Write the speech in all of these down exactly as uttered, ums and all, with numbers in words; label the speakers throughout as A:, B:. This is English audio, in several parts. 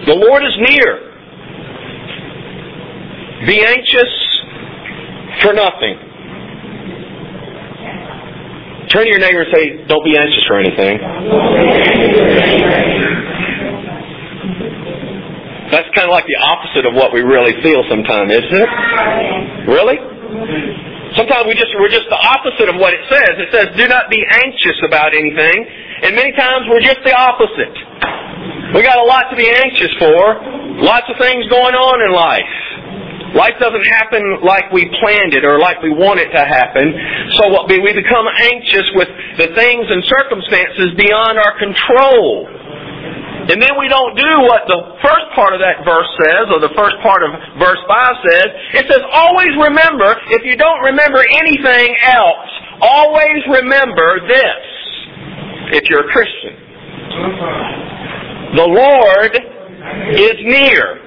A: The Lord is near. Be anxious for nothing. Turn to your neighbor and say, don't be anxious for anything. That's kind of like the opposite of what we really feel sometimes, isn't it? Really? Sometimes we just, we're just the opposite of what it says. It says, do not be anxious about anything. And many times we're just the opposite. We got a lot to be anxious for. Lots of things going on in life. Life doesn't happen like we planned it or like we want it to happen. So what we become anxious with the things and circumstances beyond our control. And then we don't do what the first part of that verse says, or the first part of verse five says. It says, always remember, if you don't remember anything else, always remember this, if you're a Christian. The Lord is near.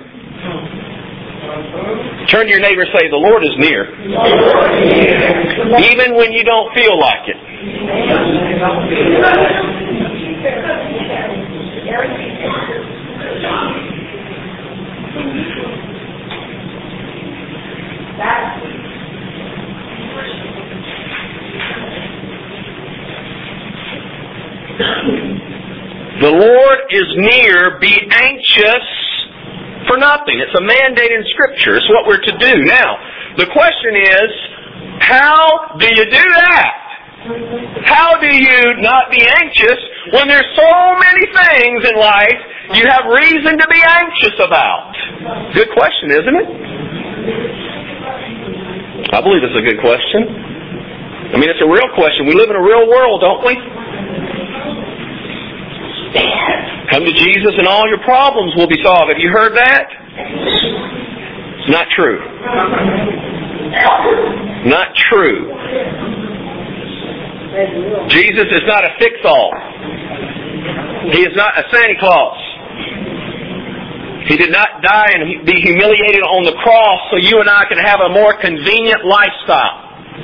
A: Turn to your neighbor and say, the Lord is near. Even when you don't feel like it. The Lord is near. Be anxious for nothing. It's a mandate in Scripture. It's what we're to do. Now, the question is, how do you do that? How do you not be anxious when there's so many things in life you have reason to be anxious about? Good question, isn't it? I believe it's a good question. I mean, it's a real question. We live in a real world, don't we? Come to Jesus and all your problems will be solved. Have you heard that? It's not true. Not true. Jesus is not a fix-all. He is not a Santa Claus. He did not die and be humiliated on the cross so you and I can have a more convenient lifestyle.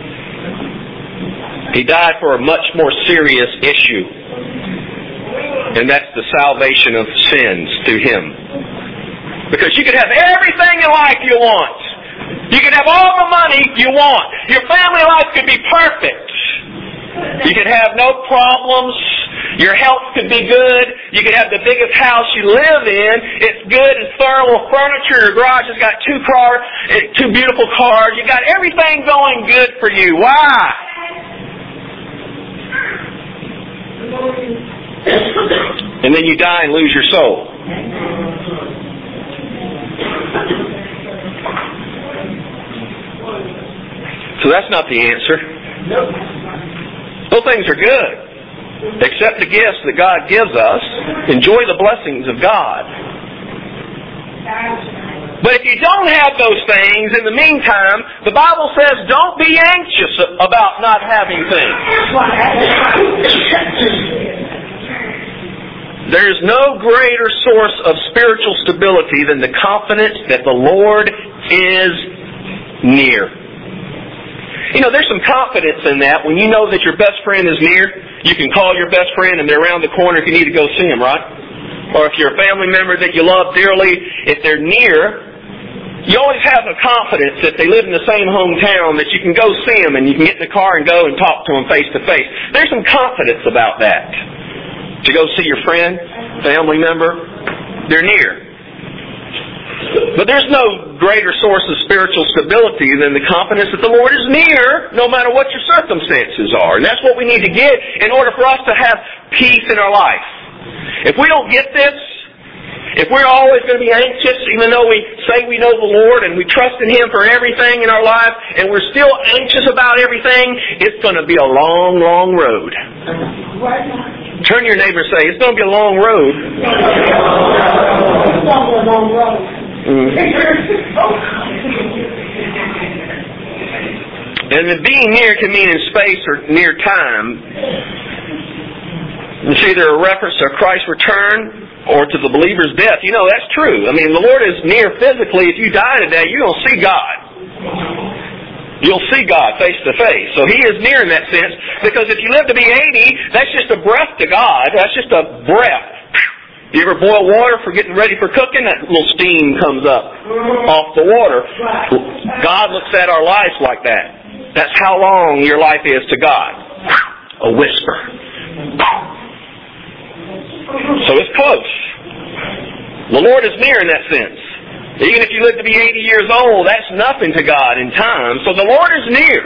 A: He died for a much more serious issue. And that's the salvation of sins through Him. Because you could have everything in life you want. You could have all the money you want. Your family life could be perfect. You could have no problems. Your health could be good. You could have the biggest house you live in. It's good. It's thorough furniture. Your garage has got two car, two beautiful cars. You got everything going good for you. Why? And then you die and lose your soul. So that's not the answer. Those things are good. Accept the gifts that God gives us. Enjoy the blessings of God. But if you don't have those things, in the meantime, the Bible says don't be anxious about not having things. There is no greater source of spiritual stability than the confidence that the Lord is near. You know, there's some confidence in that when you know that your best friend is near. You can call your best friend and they're around the corner if you need to go see them, right? Or if you're a family member that you love dearly, if they're near, you always have a confidence that they live in the same hometown that you can go see them and you can get in the car and go and talk to them face to face. There's some confidence about that. To go see your friend, family member, they're near. But there's no greater source of spiritual stability than the confidence that the Lord is near no matter what your circumstances are. And that's what we need to get in order for us to have peace in our life. If we don't get this, if we're always going to be anxious, even though we say we know the Lord and we trust in Him for everything in our life, and we're still anxious about everything, it's going to be a long, long road. Turn to your neighbor and say, it's going to be a long road. Mm. And the being near can mean in space or near time. It's either a reference to Christ's return or to the believer's death. You know, that's true. I mean, the Lord is near physically. If you die today, you're going to see God. You'll see God face to face. So He is near in that sense. Because if you live to be eighty, that's just a breath to God. That's just a breath. You ever boil water for getting ready for cooking? That little steam comes up off the water. God looks at our lives like that. That's how long your life is to God. A whisper. So it's close. The Lord is near in that sense. Even if you live to be eighty years old, that's nothing to God in time. So the Lord is near.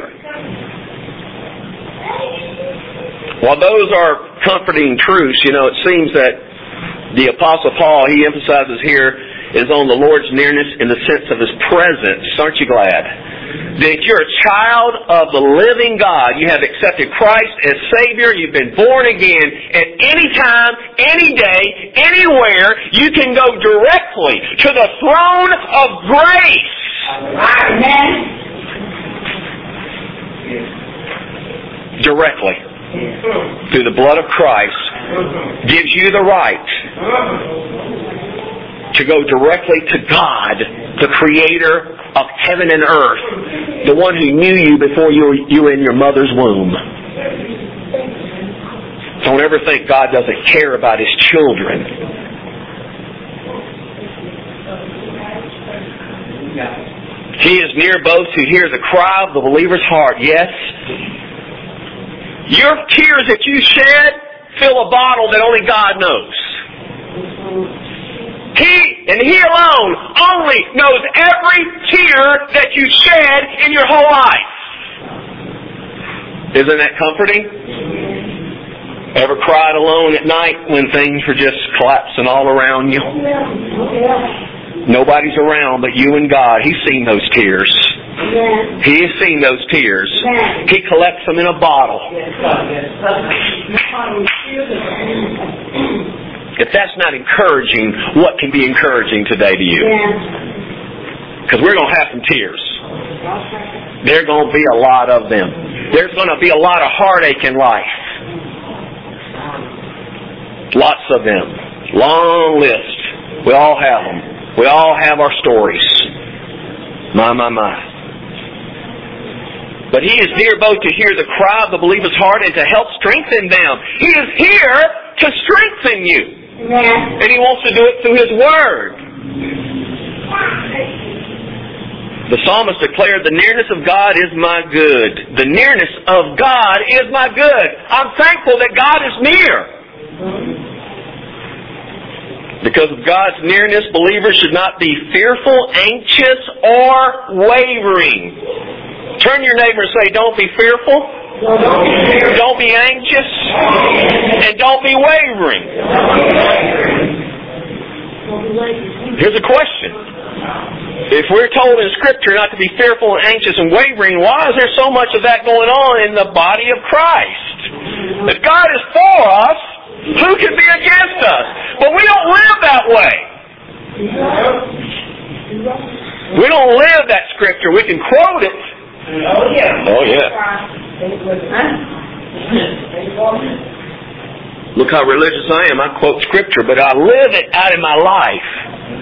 A: While those are comforting truths, you know, it seems that the Apostle Paul, he emphasizes here, is on the Lord's nearness in the sense of His presence. Aren't you glad? That you're a child of the living God. You have accepted Christ as Savior. You've been born again. At any time, any day, anywhere, you can go directly to the throne of grace. Amen. Directly. Through the blood of Christ gives you the right to go directly to God, the Creator of heaven and earth, the one who knew you before you were, you were in your mother's womb. Don't ever think God doesn't care about His children. He is near both to hear the cry of the believer's heart. Yes. Your tears that you shed fill a bottle that only God knows. He, and He alone, only knows every tear that you shed in your whole life. Isn't that comforting? Ever cried alone at night when things were just collapsing all around you? Nobody's around but you and God. He's seen those tears. He has seen those tears. He collects them in a bottle. If that's not encouraging, what can be encouraging today to you? Because we're going to have some tears. There are going to be a lot of them. There's going to be a lot of heartache in life. Lots of them. Long list. We all have them. We all have our stories. My, my, my. But He is near both to hear the cry of the believer's heart and to help strengthen them. He is here to strengthen you. Yeah. And He wants to do it through His Word. The psalmist declared, the nearness of God is my good. The nearness of God is my good. I'm thankful that God is near. Because of God's nearness, believers should not be fearful, anxious, or wavering. Turn your neighbor and say, don't be fearful, don't be anxious, and don't be wavering. Here's a question. If we're told in Scripture not to be fearful and anxious and wavering, why is there so much of that going on in the body of Christ? If God is for us, who can be against us? But we don't live that way. We don't live that Scripture. We can quote it. Oh, yeah. Oh, yeah. Look how religious I am. I quote Scripture, but I live it out in my life.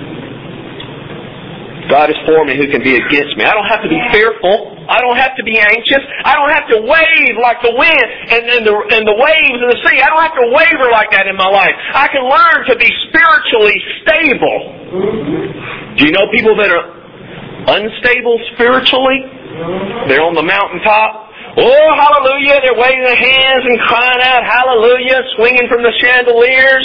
A: God is for me. Who can be against me? I don't have to be fearful. I don't have to be anxious. I don't have to wave like the wind and, and, the, and the waves in the sea. I don't have to waver like that in my life. I can learn to be spiritually stable. Do you know people that are unstable spiritually? They're on the mountaintop. Oh, hallelujah. They're waving their hands and crying out, hallelujah, swinging from the chandeliers.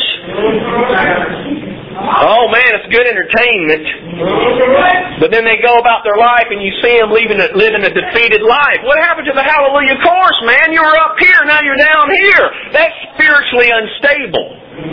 A: Oh, man, it's good entertainment. But then they go about their life and you see them living a, living a defeated life. What happened to the hallelujah chorus, man? You were up here, now you're down here. That's spiritually unstable.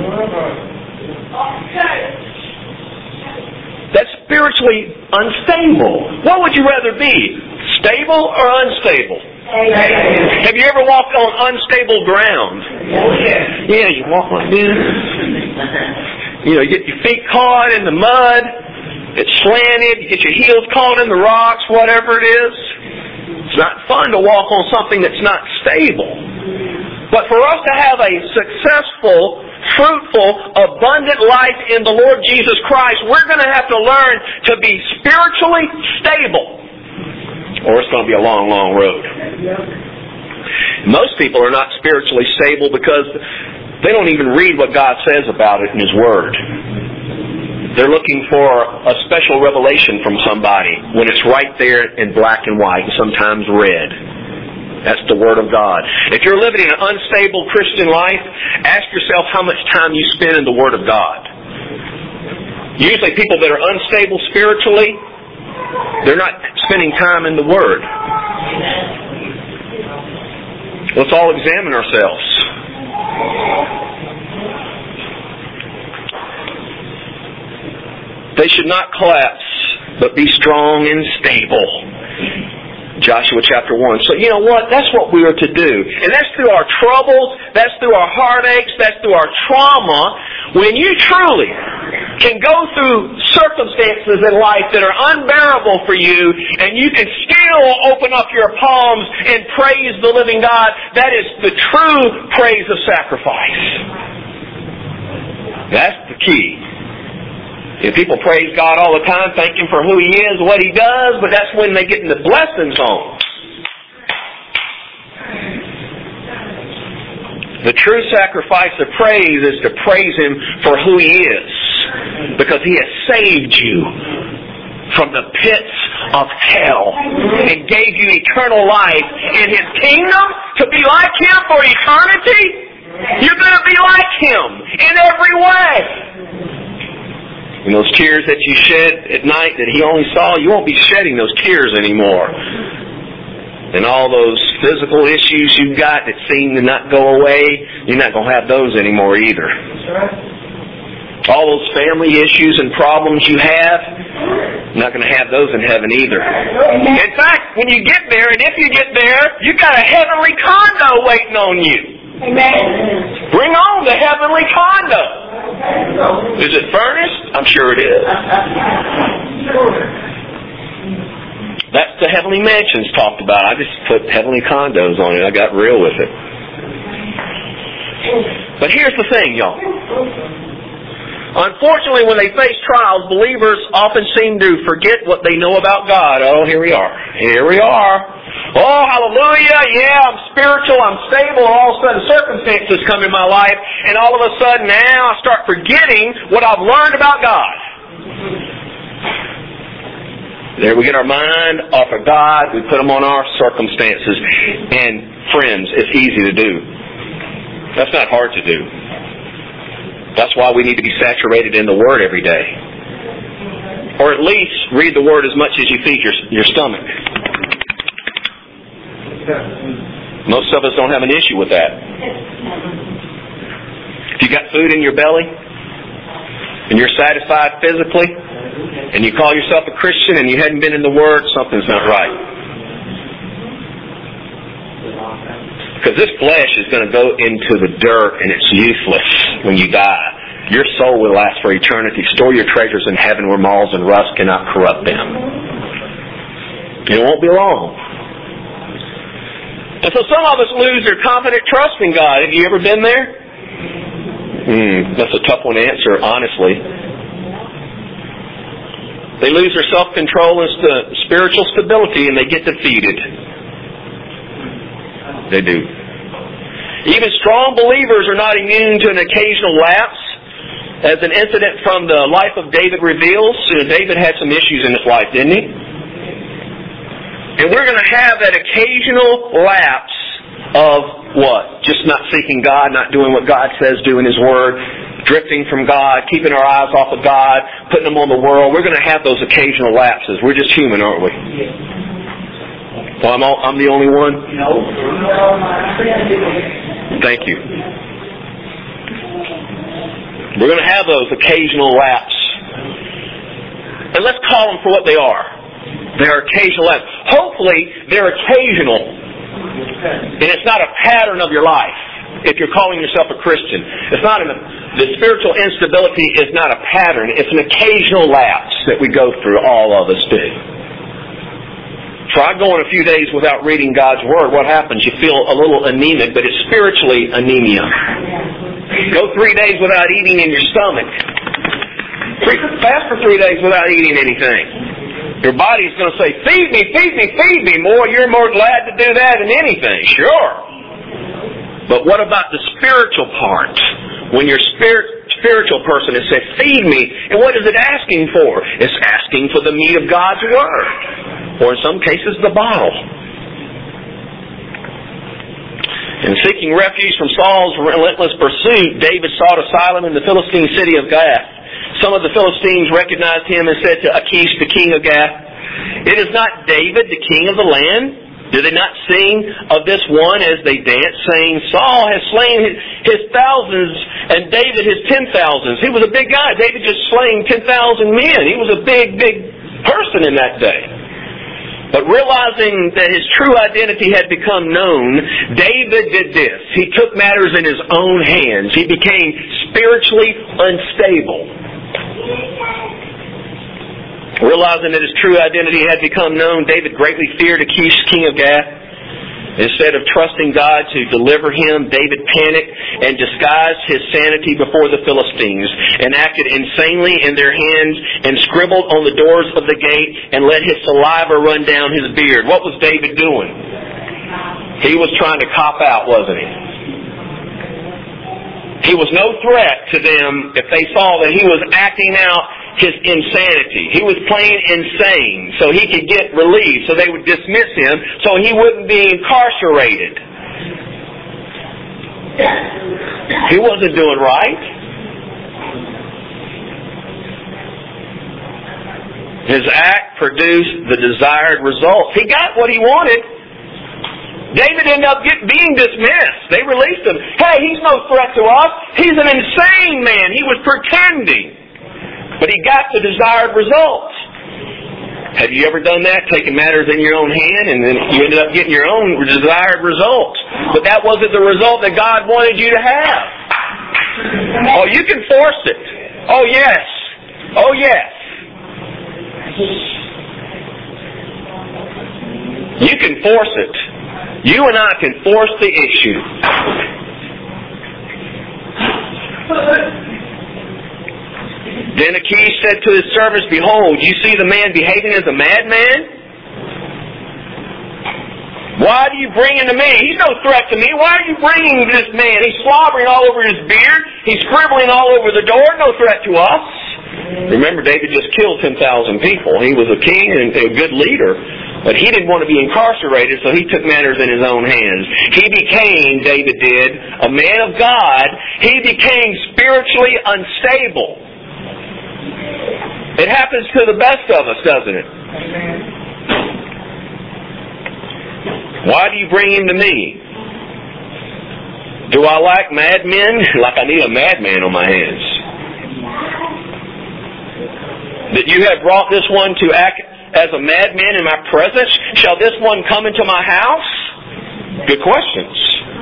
A: That's spiritually unstable. What would you rather be? Stable or unstable? Have you ever walked on unstable ground? Yeah, you walk like this. You know, you get your feet caught in the mud. It's slanted. You get your heels caught in the rocks, whatever it is. It's not fun to walk on something that's not stable. But for us to have a successful, fruitful, abundant life in the Lord Jesus Christ, we're going to have to learn to be spiritually stable. Or it's going to be a long, long road. Most people are not spiritually stable because They don't even read what God says about it in His Word. They're looking for a special revelation from somebody when it's right there in black and white, and sometimes red. That's the Word of God. If you're living an unstable Christian life, ask yourself how much time you spend in the Word of God. Usually people that are unstable spiritually, they're not spending time in the Word. Let's all examine ourselves. They should not collapse, but be strong and stable. Joshua chapter one. So you know what? That's what we are to do. And that's through our troubles, that's through our heartaches, that's through our trauma. When you truly can go through circumstances in life that are unbearable for you, and you can still open up your palms and praise the living God, that is the true praise of sacrifice. That's the key. If people praise God all the time, thank Him for who He is, what He does, but that's when they get in the blessing zone. The true sacrifice of praise is to praise Him for who He is, because He has saved you from the pits of hell and gave you eternal life in His kingdom to be like Him for eternity. You're going to be like Him in every way. And those tears that you shed at night that He only saw, you won't be shedding those tears anymore. And all those physical issues you've got that seem to not go away, you're not going to have those anymore either. All those family issues and problems you have, you're not going to have those in heaven either. In fact, when you get there, and if you get there, you've got a heavenly condo waiting on you. Amen. Bring on the heavenly condo. Is it furnished? I'm sure it is. That's the heavenly mansions talked about. I just put heavenly condos on it. I got real with it. But here's the thing, y'all. Unfortunately, when they face trials, believers often seem to forget what they know about God. Oh, here we are. Here we are. Oh, hallelujah, yeah, I'm spiritual, I'm stable, and all of a sudden circumstances come in my life, and all of a sudden now I start forgetting what I've learned about God. There we get our mind off of God, we put them on our circumstances, and friends, it's easy to do. That's not hard to do. That's why we need to be saturated in the Word every day. Or at least read the Word as much as you feed your, your stomach. Most of us don't have an issue with that. If you got food in your belly and you're satisfied physically and you call yourself a Christian and you hadn't been in the Word, something's not right. Because this flesh is going to go into the dirt and it's useless when you die. Your soul will last for eternity. Store your treasures in heaven where moths and rust cannot corrupt them. It won't be long. And so some of us lose their confident trust in God. Have you ever been there? Hmm, that's a tough one to answer, honestly. They lose their self-control and spiritual stability and they get defeated. They do. Even strong believers are not immune to an occasional lapse. As an incident from the life of David reveals, David had some issues in his life, didn't he? And we're going to have that occasional lapse of what? Just not seeking God, not doing what God says do in His Word, drifting from God, keeping our eyes off of God, putting them on the world. We're going to have those occasional lapses. We're just human, aren't we? Well, I'm, all, I'm the only one? No. Thank you. We're going to have those occasional lapses. And let's call them for what they are. They're occasional lapses. Hopefully, they're occasional. And it's not a pattern of your life. If you're calling yourself a Christian, it's not an, the spiritual instability is not a pattern. It's an occasional lapse that we go through. All of us do. Try going a few days without reading God's Word. What happens? You feel a little anemic, but it's spiritually anemia. Go three days without eating in your stomach. Fast for three days without eating anything. Your body's going to say, feed me, feed me, feed me more. You're more glad to do that than anything. Sure. But what about the spiritual part? When your spirit, spiritual person has said, feed me, and what is it asking for? It's asking for the meat of God's Word. Or in some cases, the bottle. In seeking refuge from Saul's relentless pursuit, David sought asylum in the Philistine city of Gath. Some of the Philistines recognized him and said to Achish, the king of Gath, "It is not David, the king of the land? Do they not sing of this one as they dance, saying, Saul has slain his, his thousands and David his ten thousands? He was a big guy. David just slain ten thousand men. He was a big, big person in that day." But realizing that his true identity had become known, David did this. He took matters in his own hands. He became spiritually unstable. Realizing that his true identity had become known, David greatly feared Achish, king of Gath. Instead of trusting God to deliver him, David panicked and disguised his sanity before the Philistines and acted insanely in their hands and scribbled on the doors of the gate and let his saliva run down his beard. What was David doing? He was trying to cop out, wasn't he? He was no threat to them if they saw that he was acting out his insanity. He was playing insane so he could get relief, so they would dismiss him so he wouldn't be incarcerated. He wasn't doing right. His act produced the desired results. He got what he wanted. David ended up get, being dismissed. They released him. Hey, he's no threat to us. He's an insane man. He was pretending. But he got the desired results. Have you ever done that? Taken matters in your own hand and then you ended up getting your own desired results. But that wasn't the result that God wanted you to have. Oh, you can force it. Oh, yes. Oh, yes. You can force it. You and I can force the issue. Then Achish said to his servants, "Behold, you see the man behaving as a madman? Why do you bring him to me? He's no threat to me. Why are you bringing this man? He's slobbering all over his beard. He's scribbling all over the door. No threat to us." Remember, David just killed ten thousand people. He was a king and a good leader. But he didn't want to be incarcerated, so he took matters in his own hands. He became, David did, a man of God. He became spiritually unstable. It happens to the best of us, doesn't it? Why do you bring him to me? Do I like madmen? Like I need a madman on my hands. That you have brought this one to act as a madman in my presence? Shall this one come into my house? Good questions.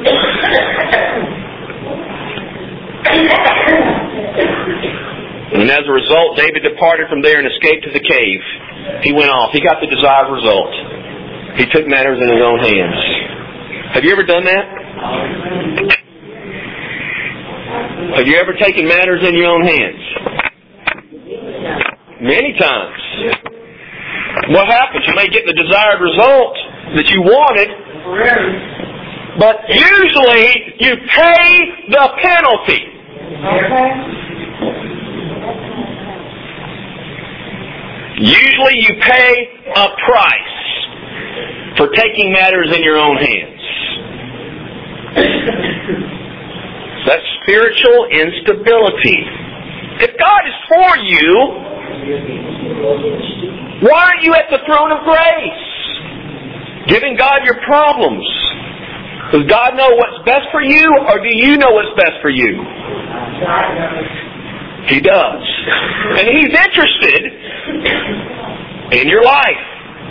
A: And as a result, David departed from there and escaped to the cave. He went off. He got the desired result. He took matters in his own hands. Have you ever done that? Have you ever taken matters in your own hands? Many times. What happens? You may get the desired result that you wanted, but usually you pay the penalty. Okay. Usually you pay a price for taking matters in your own hands. That's spiritual instability. If God is for you, why aren't you at the throne of grace? Giving God your problems. Does God know what's best for you, or do you know what's best for you? He does. And He's interested in your life.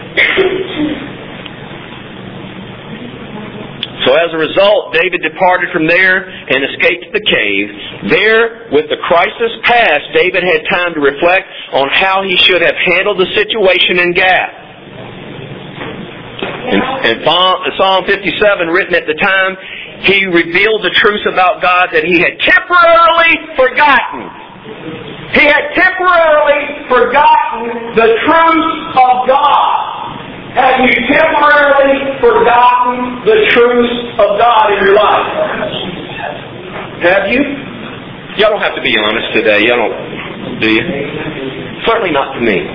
A: So as a result, David departed from there and escaped the cave. There, with the crisis past, David had time to reflect on how he should have handled the situation in Gath. In, in Psalm fifty-seven, written at the time, he revealed the truth about God that he had temporarily forgotten. He had temporarily forgotten the truth of God. Have you temporarily forgotten the truth of God in your life? Have you? Y'all don't have to be honest today. Y'all don't, do you? Certainly not to me.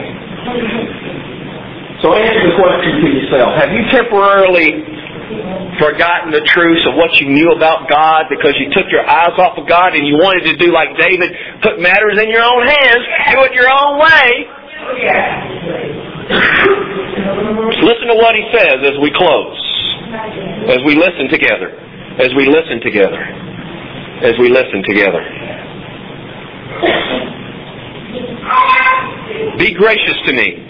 A: So answer the question to yourself. Have you temporarily forgotten the truth of what you knew about God because you took your eyes off of God and you wanted to do like David, put matters in your own hands, do it your own way? Listen to what he says as we close. As we listen together. As we listen together. As we listen together. Be gracious to me.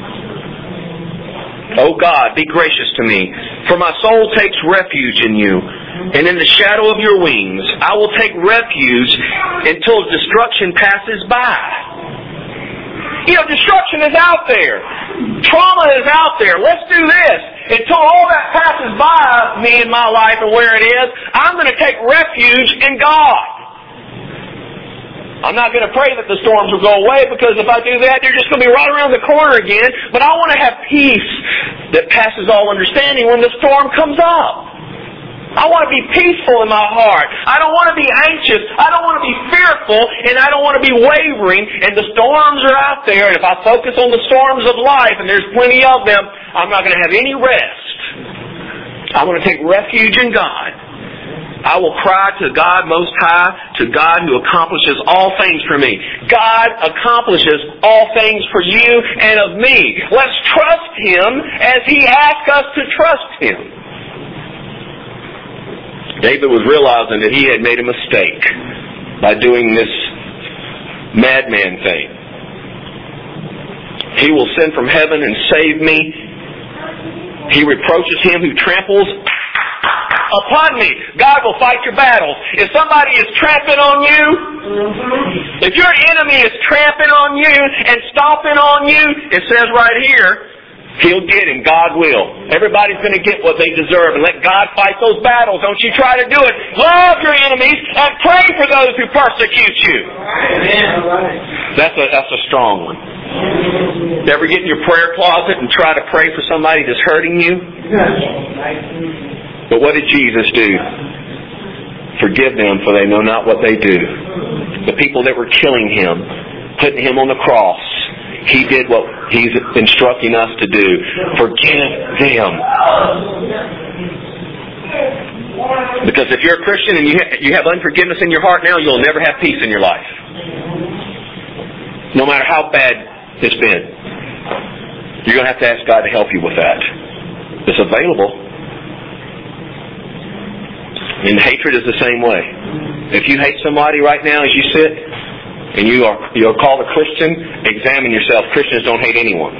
A: O God, be gracious to me, for my soul takes refuge in you, and in the shadow of your wings I will take refuge until destruction passes by. You know, destruction is out there. Trauma is out there. Let's do this. Until all that passes by me in my life and where it is, I'm going to take refuge in God. I'm not going to pray that the storms will go away, because if I do that, they're just going to be right around the corner again. But I want to have peace that passes all understanding when the storm comes up. I want to be peaceful in my heart. I don't want to be anxious. I don't want to be fearful. And I don't want to be wavering. And the storms are out there. And if I focus on the storms of life, and there's plenty of them, I'm not going to have any rest. I want to take refuge in God. I will cry to God Most High, to God who accomplishes all things for me. God accomplishes all things for you and of me. Let's trust Him as He asks us to trust Him. David was realizing that he had made a mistake by doing this madman thing. He will send from heaven and save me. He reproaches him who tramples upon me. God will fight your battles. If somebody is tramping on you, if your enemy is tramping on you and stomping on you, it says right here, he'll get him. God will. Everybody's going to get what they deserve, and let God fight those battles. Don't you try to do it. Love your enemies and pray for those who persecute you. Amen. That's a, that's a strong one. Ever get in your prayer closet and try to pray for somebody that's hurting you? But what did Jesus do? Forgive them, for they know not what they do. The people that were killing Him, putting Him on the cross, He did what He's instructing us to do. Forgive them. Because if you're a Christian and you ha- you have unforgiveness in your heart now, you'll never have peace in your life. No matter how bad it's been. You're going to have to ask God to help you with that. It's available. And hatred is the same way. If you hate somebody right now as you sit, and you are you're called a Christian, examine yourself. Christians don't hate anyone.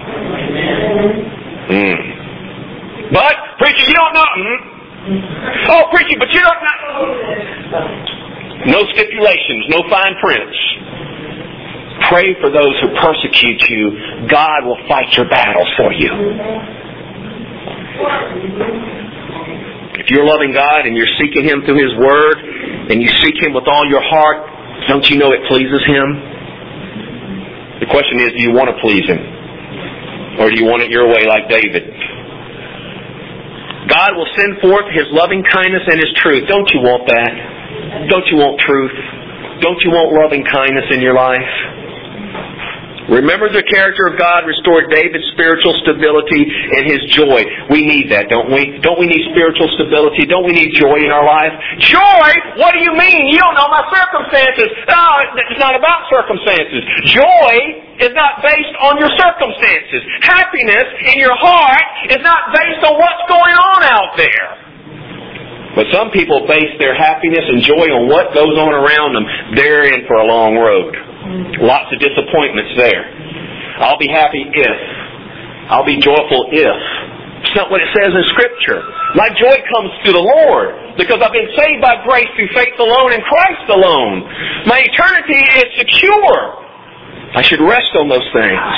A: Mm. But, preacher, you don't know. Mm. Oh, preacher, but you don't know. No stipulations, no fine prints. Pray for those who persecute you. God will fight your battles for you. If you're loving God and you're seeking Him through His Word, and you seek Him with all your heart, don't you know it pleases Him? The question is, do you want to please Him? Or do you want it your way like David? God will send forth His loving kindness and His truth. Don't you want that? Don't you want truth? Don't you want loving kindness in your life? Remember, the character of God restored David's spiritual stability and his joy. We need that, don't we? Don't we need spiritual stability? Don't we need joy in our life? Joy? What do you mean? You don't know my circumstances. No, it's not about circumstances. Joy is not based on your circumstances. Happiness in your heart is not based on what's going on out there. But some people base their happiness and joy on what goes on around them. They're in for a long road. Lots of disappointments there. I'll be happy if. I'll be joyful if. It's not what it says in Scripture. My joy comes through the Lord, because I've been saved by grace through faith alone in Christ alone. My eternity is secure. I should rest on those things.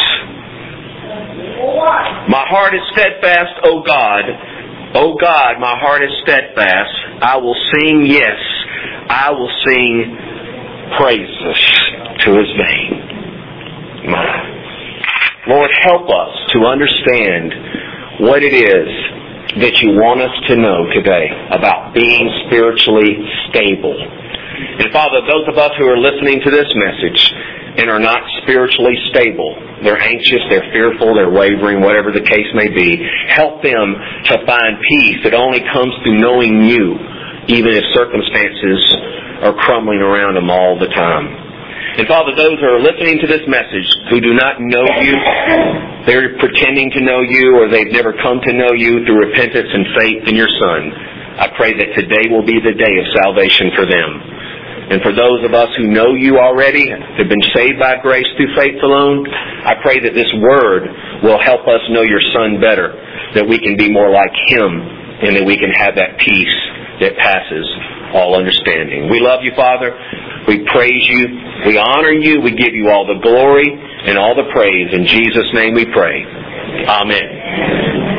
A: My heart is steadfast, O God. O God, my heart is steadfast. I will sing, yes, I will sing praises to His name. Lord, help us to understand what it is that you want us to know today about being spiritually stable. And Father, those of us who are listening to this message and are not spiritually stable, they're anxious, they're fearful, they're wavering, whatever the case may be, help them to find peace that only comes through knowing you, even if circumstances are crumbling around them all the time. And Father, those who are listening to this message who do not know you, they're pretending to know you, or they've never come to know you through repentance and faith in your Son, I pray that today will be the day of salvation for them. And for those of us who know you already, have been saved by grace through faith alone, I pray that this word will help us know your Son better, that we can be more like him, and that we can have that peace that passes all understanding. We love you, Father. We praise you. We honor you. We give you all the glory and all the praise. In Jesus' name we pray. Amen.